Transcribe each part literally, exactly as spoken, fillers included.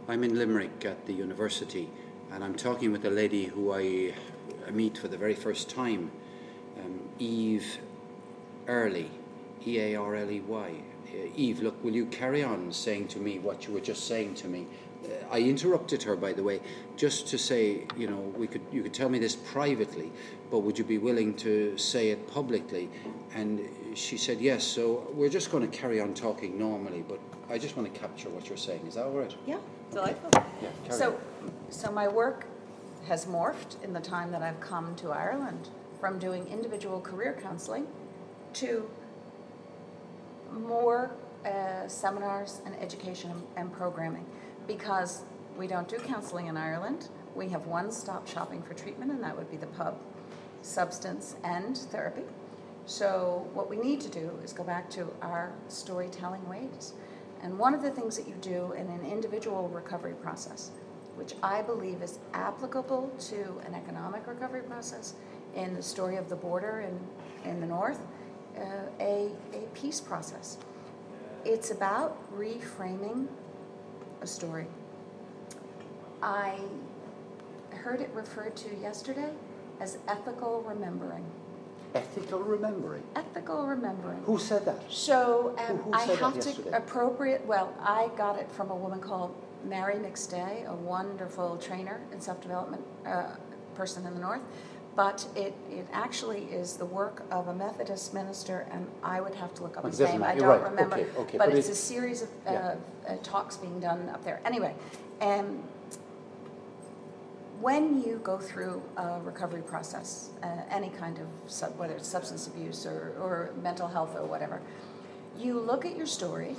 I'm in Limerick at the university, and I'm talking with a lady who I meet for the very first time, um, Eve Early, E A R L E Y. Uh, Eve, look, will you carry on saying to me what you were just saying to me? Uh, I interrupted her, by the way, just to say, you know, we could you could tell me this privately, but would you be willing to say it publicly? And she said yes, so we're just going to carry on talking normally, but I just want to capture what you're saying. Is that all right? Yeah, delightful. Okay. Yeah, so, on. so my work has morphed in the time that I've come to Ireland from doing individual career counselling to more uh, seminars and education and programming, because we don't do counselling in Ireland. We have one-stop shopping for treatment, and that would be the pub, substance and therapy. So what we need to do is go back to our storytelling ways. And one of the things that you do in an individual recovery process, which I believe is applicable to an economic recovery process in the story of the border in, in the north, uh, a, a peace process. It's about reframing a story. I heard it referred to yesterday as ethical remembering. Ethical remembering? Ethical remembering. Who said that? So um, who, who I have yesterday? to appropriate, well, I got it from a woman called Mary McStay, a wonderful trainer in self-development uh, person in the north. But it, it actually is the work of a Methodist minister, and I would have to look up his name. I don't right. remember. Okay, okay. But, but it's it, a series of uh, yeah. uh, talks being done up there. Anyway, um, when you go through a recovery process, uh, any kind of, sub, whether it's substance abuse or, or mental health or whatever, you look at your story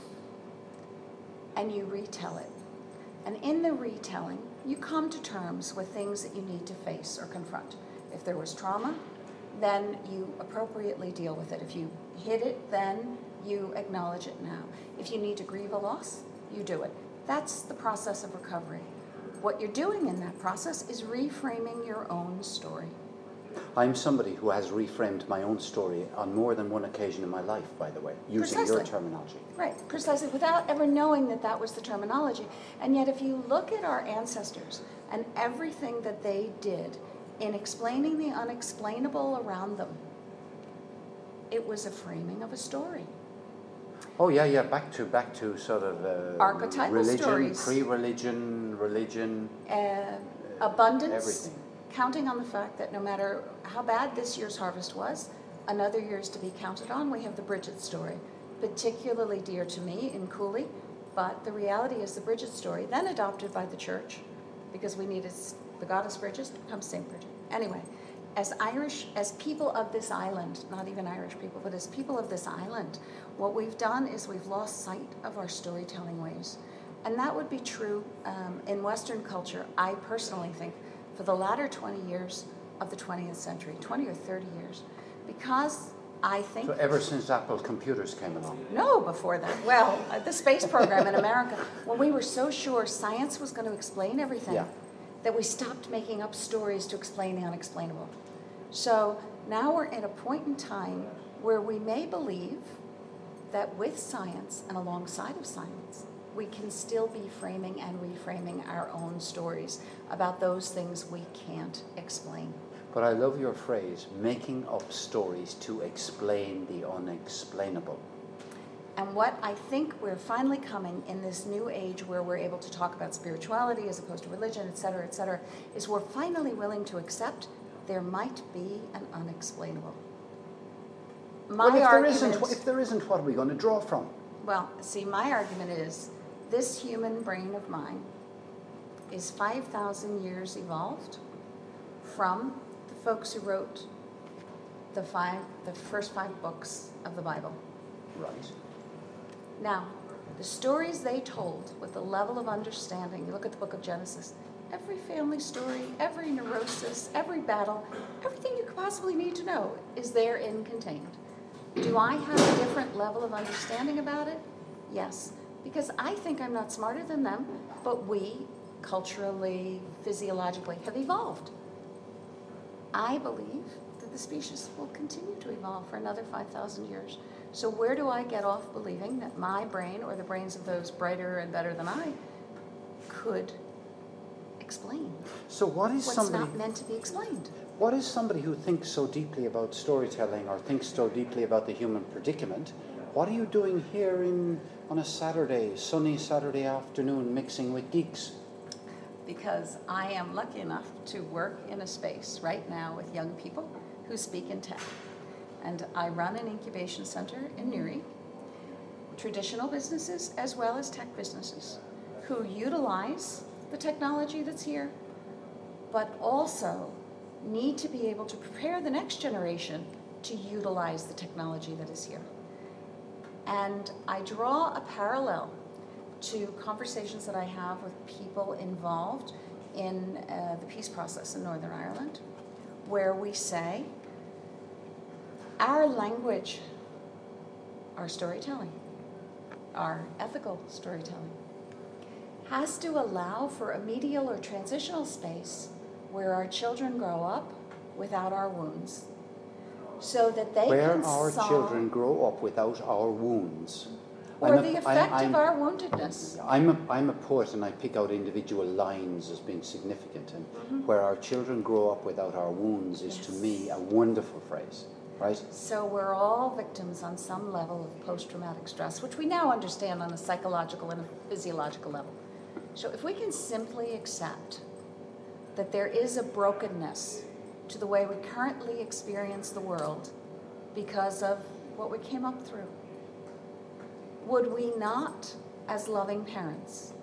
and you retell it. And in the retelling, you come to terms with things that you need to face or confront. If there was trauma, then you appropriately deal with it. If you hid it, then you acknowledge it now. If you need to grieve a loss, you do it. That's the process of recovery. What you're doing in that process is reframing your own story. I'm somebody who has reframed my own story on more than one occasion in my life, by the way, using Precisely. your terminology. Right, precisely, without ever knowing that that was the terminology. And yet if you look at our ancestors and everything that they did in explaining the unexplainable around them, it was a framing of a story. Oh yeah, yeah. Back to back to sort of uh, archetypal religion, stories, pre-religion, religion, uh, abundance, everything. Counting on the fact that no matter how bad this year's harvest was, another year is to be counted on. We have the Bridget story, particularly dear to me in Cooley, but the reality is the Bridget story, then adopted by the church, because we needed the goddess Bridget, becomes Saint Bridget. Anyway, as Irish, as people of this island, not even Irish people, but as people of this island, what we've done is we've lost sight of our storytelling ways. And that would be true um, in Western culture, I personally think, for the latter twenty years of the twentieth century, twenty or thirty years, because I think... So ever since Apple computers came along? No, before that. Well, uh, the space program in America, when we were so sure science was going to explain everything, yeah. that we stopped making up stories to explain the unexplainable. So now we're at a point in time where we may believe that with science and alongside of science, we can still be framing and reframing our own stories about those things we can't explain. But I love your phrase, making up stories to explain the unexplainable. And what I think we're finally coming in this new age where we're able to talk about spirituality as opposed to religion, et cetera, et cetera, is we're finally willing to accept there might be an unexplainable. My well, if argument, there isn't, if there isn't, what are we going to draw from? Well, see, my argument is this human brain of mine is five thousand years evolved from the folks who wrote the five, the first five books of the Bible. Right. Now, the stories they told with the level of understanding, you look at the book of Genesis, every family story, every neurosis, every battle, everything you could possibly need to know is therein contained. Do I have a different level of understanding about it? Yes, because I think I'm not smarter than them, but we, culturally, physiologically, have evolved. I believe that the species will continue to evolve for another five thousand years. So where do I get off believing that my brain or the brains of those brighter and better than I could explain So what is what's somebody... not meant to be explained. What is somebody who thinks so deeply about storytelling or thinks so deeply about the human predicament? What are you doing here in on a Saturday, sunny Saturday afternoon, mixing with geeks? Because I am lucky enough to work in a space right now with young people who speak in tech. And I run an incubation center in Newry, traditional businesses as well as tech businesses, who utilize the technology that's here, but also need to be able to prepare the next generation to utilize the technology that is here. And I draw a parallel to conversations that I have with people involved in uh, the peace process in Northern Ireland, where we say, our language, our storytelling, our ethical storytelling, has to allow for a medial or transitional space where our children grow up without our wounds, so that they Where can our solve, children grow up without our wounds. or I'm a- the I- effect I'm- of our woundedness. I'm a, I'm a poet and I pick out individual lines as being significant, and Mm-hmm. where our children grow up without our wounds is to Yes. me a wonderful phrase, right? So we're all victims on some level of post-traumatic stress, which we now understand on a psychological and a physiological level. So if we can simply accept that there is a brokenness to the way we currently experience the world because of what we came up through, would we not, as loving parents,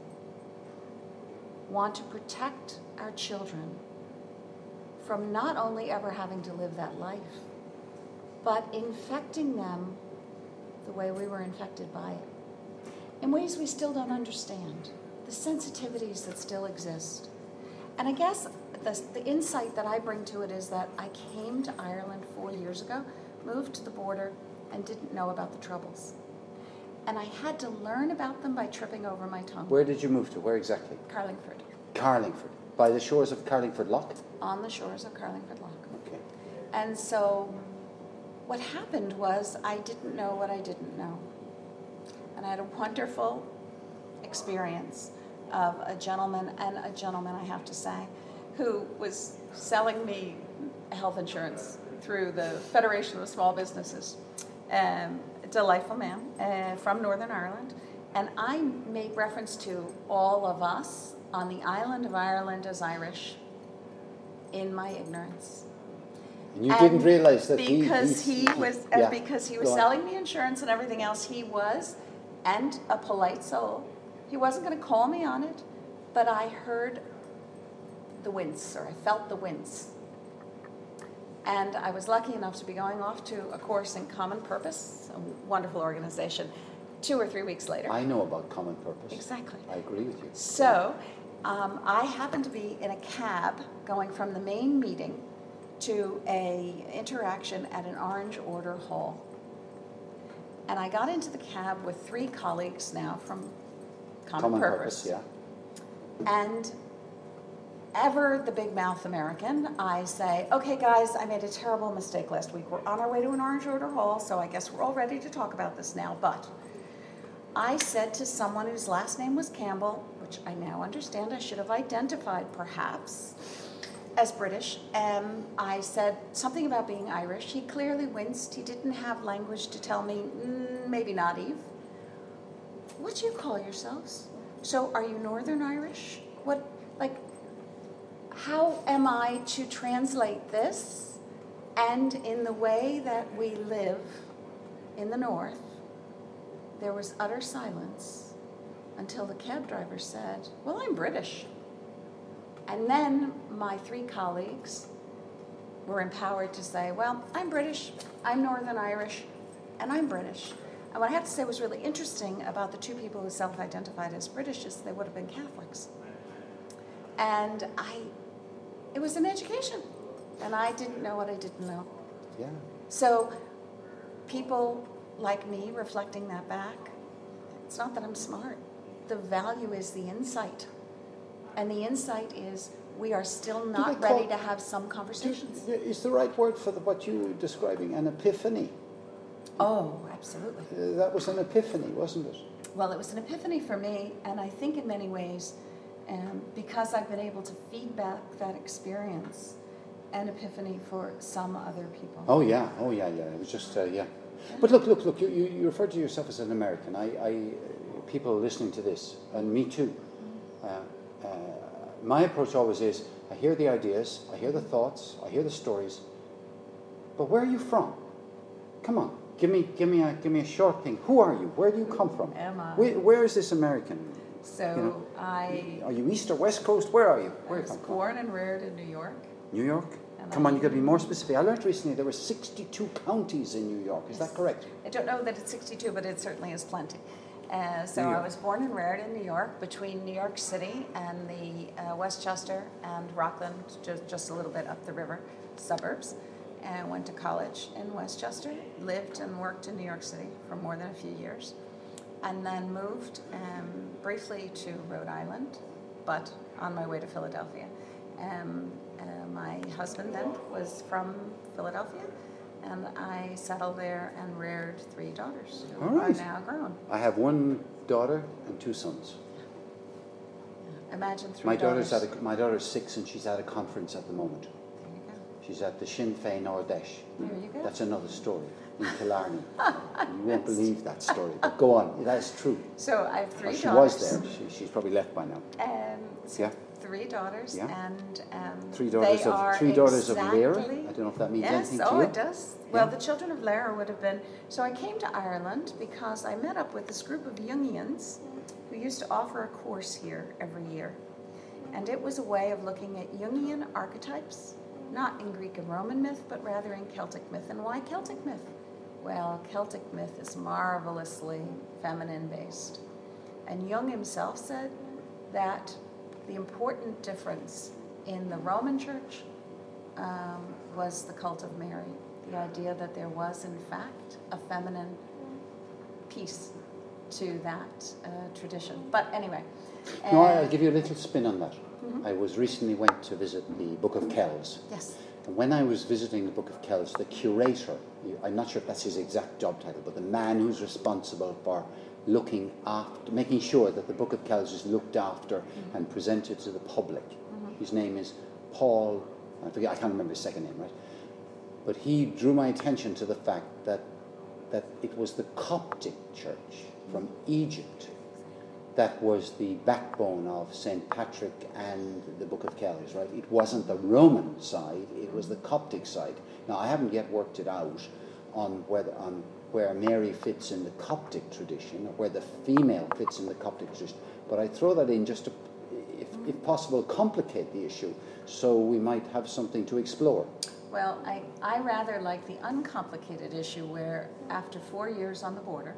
want to protect our children from not only ever having to live that life, but infecting them the way we were infected by it, in ways we still don't understand, the sensitivities that still exist. And I guess the, the insight that I bring to it is that I came to Ireland four years ago, moved to the border, and didn't know about the Troubles. And I had to learn about them by tripping over my tongue. Where did you move to? Where exactly? Carlingford, Carlingford. By the shores of Carlingford Lough? on the shores of Carlingford Lough. Okay. And so what happened was I didn't know what I didn't know. And I had a wonderful experience of a gentleman, and a gentleman, I have to say, who was selling me health insurance through the Federation of Small Businesses. Um, a delightful man uh, from Northern Ireland. And I made reference to all of us on the island of Ireland as Irish in my ignorance. And you And didn't realise that he... because he, he was yeah. uh, because he was Go on. selling me insurance and everything else, he was, and a polite soul. He wasn't going to call me on it, but I heard the wince, or I felt the wince. And I was lucky enough to be going off to a course in Common Purpose, a wonderful organization, two or three weeks later. I know about Common Purpose. Exactly. I agree with you. So um, I happened to be in a cab going from the main meeting to a interaction at an Orange Order Hall. And I got into the cab with three colleagues now from Common, Common Purpose. Purpose, yeah. And ever the big mouth American, I say, okay guys, I made a terrible mistake last week. We're on our way to an Orange Order Hall, so I guess we're all ready to talk about this now. But I said to someone whose last name was Campbell, which I now understand I should have identified perhaps as British, um, I said something about being Irish. He clearly winced. He didn't have language to tell me, mm, maybe not Eve. What do you call yourselves? So are you Northern Irish? What, like, how am I to translate this? And in the way that we live in the North, there was utter silence until the cab driver said, well, I'm British. And then my three colleagues were empowered to say, well, I'm British, I'm Northern Irish, and I'm British. And what I have to say was really interesting about the two people who self-identified as British is they would have been Catholics. And I, it was an education. And I didn't know what I didn't know. Yeah. So people like me reflecting that back, it's not that I'm smart. The value is the insight. And the insight is we are still not they call- ready to have some conversations. Is the right word for the, what you were describing an epiphany? Oh, absolutely. Uh, that was an epiphany, wasn't it? Well, it was an epiphany for me, and I think in many ways um, because I've been able to feed back that experience and epiphany for some other people. Oh yeah, oh yeah, yeah. It was just uh, yeah. But look, look, look. You, you, you referred to yourself as an American. I, I, people listening to this, and me too. Uh, uh, my approach always is: I hear the ideas, I hear the thoughts, I hear the stories. But where are you from? Come on, give me, give me a, give me a short thing. Who are you? Where do you come from? Am I? Where, where is this American? So you know? I, Are you East or West Coast? Where are you? Where I you was come from? born and reared in New York. New York? And Come I- on, you got to be more specific. I learned recently there were sixty-two counties in New York. Is Yes. that correct? I don't know that it's sixty-two, but it certainly is plenty. Uh, so New I York. was born and reared in New York, between New York City and the uh, Westchester and Rockland, just, just a little bit up the river, suburbs. And went to college in Westchester, lived and worked in New York City for more than a few years, and then moved um, briefly to Rhode Island, but on my way to Philadelphia. Um, uh, my husband then was from Philadelphia, and I settled there and reared three daughters who All right. are now grown. I have one daughter and two sons. Imagine three My daughters. daughter's at a, my daughter's six and she's at a conference at the moment. There you go. She's at the Sinn Féin Ordesh. There you go. That's another story in Killarney. You won't believe that story, but go on. That is true. So I have three Well, she daughters. was there. She, she's probably left by now. Um, so Yeah. three daughters, Yeah. and um, Three daughters they of are three daughters exactly, of Lyra. I don't know if that means yes, anything to oh, you. it does. Well, Yeah. the children of Lyra would have been. So I came to Ireland because I met up with this group of Jungians who used to offer a course here every year, and it was a way of looking at Jungian archetypes, not in Greek and Roman myth, but rather in Celtic myth. And why Celtic myth? Well, Celtic myth is marvelously feminine based. And Jung himself said that the important difference in the Roman church um, was the cult of Mary. The idea that there was, in fact, a feminine piece to that uh, tradition. But anyway. No, uh, I'll give you a little spin on that. Mhm. I was recently went to visit the Book of Kells. Yes. And when I was visiting the Book of Kells, the curator, I'm not sure if that's his exact job title, but the man who's responsible for looking after, making sure that the Book of Kells is looked after Mm-hmm. and presented to the public. Mhm. His name is Paul, I forget, I can't remember his second name, right? But he drew my attention to the fact that that it was the Coptic church from Egypt that was the backbone of Saint Patrick and the Book of Kells, right? It wasn't the Roman side, it was the Coptic side. Now, I haven't yet worked it out on whether on where Mary fits in the Coptic tradition or where the female fits in the Coptic tradition, but I throw that in just to, if, if possible, complicate the issue so we might have something to explore. Well, I, I rather like the uncomplicated issue where after four years on the border,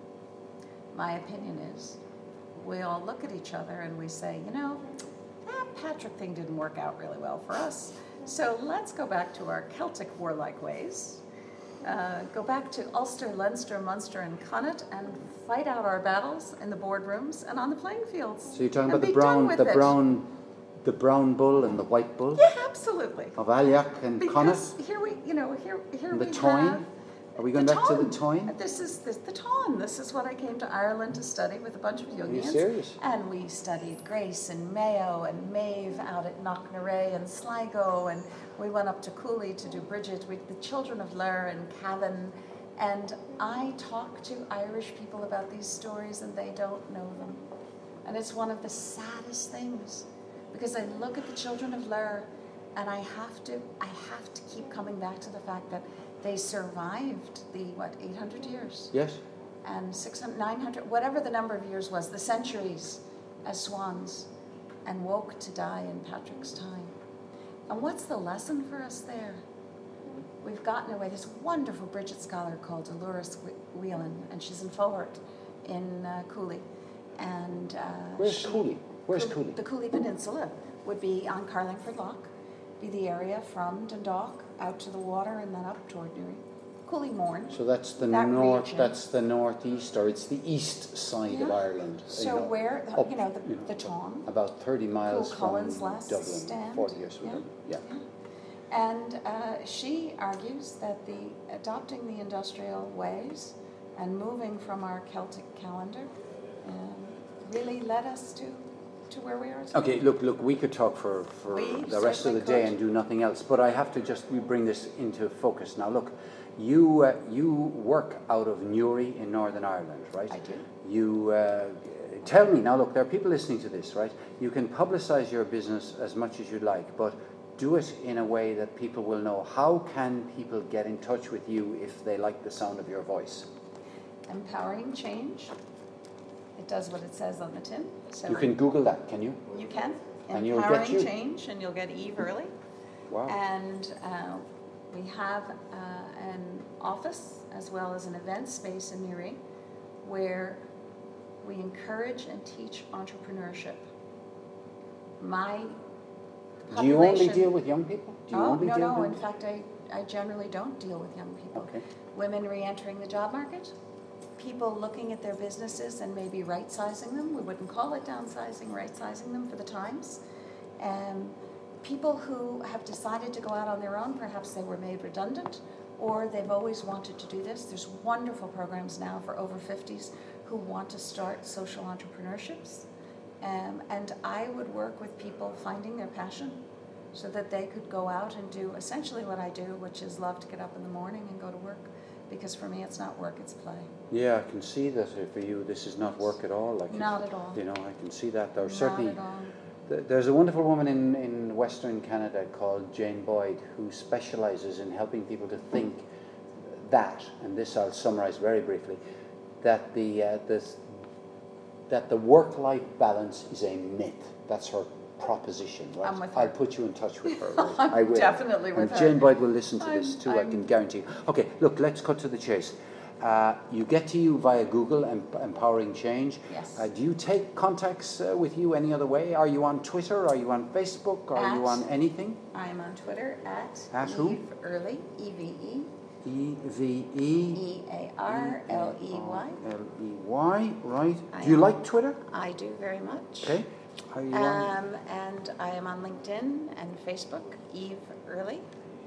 my opinion is, we all look at each other and we say, you know, that Patrick thing didn't work out really well for us. So let's go back to our Celtic warlike ways, uh, go back to Ulster, Leinster, Munster, and Connaught, and fight out our battles in the boardrooms and on the playing fields. So you're talking and about the be done brown, with the it. brown, the brown bull and the white bull Yeah, absolutely. of Aliach and Because Connaught? here we, you know, here, here And the we Toyne? have Are we going back to the Toyne? This is this, the Toyne. This is what I came to Ireland to study with a bunch of Are you Jungians. serious? And we studied Grace and Mayo and Maeve out at Knocknarea and Sligo, and we went up to Cooley to do Bridget with the children of Ler and Cavan. And I talk to Irish people about these stories, and they don't know them. And it's one of the saddest things, because I look at the children of Ler, and I have to, I have to keep coming back to the fact that they survived the, what, eight hundred years? Yes. And six hundred, nine hundred, whatever the number of years was, the centuries as swans, and woke to die in Patrick's time. And what's the lesson for us there? We've gotten away, this wonderful Bridget scholar called Dolores Whelan, and she's in Fort in uh, Cooley. And uh, Where's she- Cooley? Where's Cool- Cooley? The Cooley Peninsula would be on Carlingford Lough, be the area from Dundalk out to the water and then up toward Newry. Cooley Morn. So that's the That north. region. That's the northeast, or it's the east side of Yeah. Ireland. So you know, where, up, you know, the, you know, the Town. about thirty miles Cool from Cullen's last Dublin, stand. forty years Yeah. ago. Yeah. And uh, she argues that the adopting the industrial ways and moving from our Celtic calendar um, really led us to to where we are today. Okay, look, look, we could talk for, for We the rest of the certainly day could. and do nothing else, but I have to just we bring this into focus. Now, look, you uh, you work out of Newry in Northern Ireland, right? I do. You uh, tell me, now look, there are people listening to this, right? You can publicize your business as much as you'd like, but do it in a way that people will know. How can people get in touch with you if they like the sound of your voice? Empowering change. It does what it says on the tin. So You can Google that, can you? You can. And you'll get Empowering you. change, and you'll get Eve Early. Wow. And uh, we have uh, an office as well as an event space in Newry where we encourage and teach entrepreneurship. My Do you only population- deal with young people? Do you Oh, only no, deal no. with In fact, I, I generally don't deal with young people. Okay. Women re-entering the job market, people looking at their businesses and maybe right-sizing them. We wouldn't call it downsizing, right-sizing them for the times. Um, people who have decided to go out on their own, perhaps they were made redundant, or they've always wanted to do this. There's wonderful programs now for over fifties who want to start social entrepreneurships. Um, and I would work with people finding their passion so that they could go out and do essentially what I do, which is love to get up in the morning and go to work. Because for me, it's not work, it's play. Yeah, I can see that uh, for you this is not work at all. Like Not you, at all. You know, I can see that. There Not certainly, at all. th- there's a wonderful woman in, in Western Canada called Jane Boyd who specializes in helping people to think that, and this I'll summarize very briefly, that the uh, this, that the work-life balance is a myth. That's her proposition, right? I'm with her. I'll put you in touch with her. Right? I'm I will. definitely with and her. Jane Boyd will listen to I'm- this too, I I'm- can guarantee you. Okay, look, let's cut to the chase. Uh, you get to you via Google and Empowering Change. Yes. Uh, do you take contacts uh, with you any other way? Are you on Twitter? Are you on Facebook? Are you At- on anything? I'm on Twitter at, At who? Eve Early, E V E E V E E A R L E Y. L E Y, right. I Do you am. like Twitter? I do very much. Okay. Are you on? Um, and I am on LinkedIn and Facebook, Eve Early.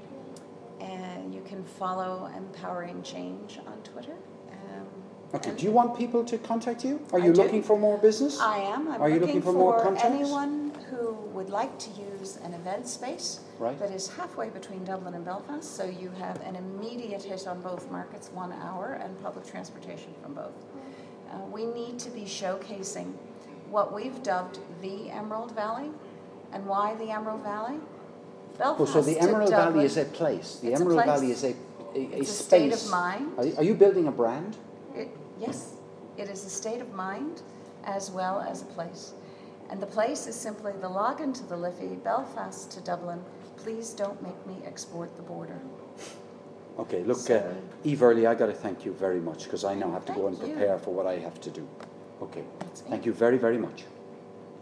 And you can follow Empowering Change on Twitter. Um, Okay, and do you want people to contact you? Are I you do. looking for more business? I am. I'm Are you looking for more contacts? anyone who would like to use an event space Right. that is halfway between Dublin and Belfast, so you have an immediate hit on both markets, one hour, and public transportation from both. Uh, we need to be showcasing what we've dubbed the Emerald Valley. And why the Emerald Valley? Belfast Oh, so the to Emerald Dublin. Valley is a place. The It's a Emerald place. Valley is a, a, a It's a space. state of mind. Are you, are you building a brand? It, yes, it is a state of mind as well as a place. And the place is simply the login to the Liffey, Belfast to Dublin. Please don't make me export the border. Okay, look, uh, So- Eve Early, I got to thank you very much because I now have to go and Thank you. prepare for what I have to do. Okay, That's me. thank you very, very much.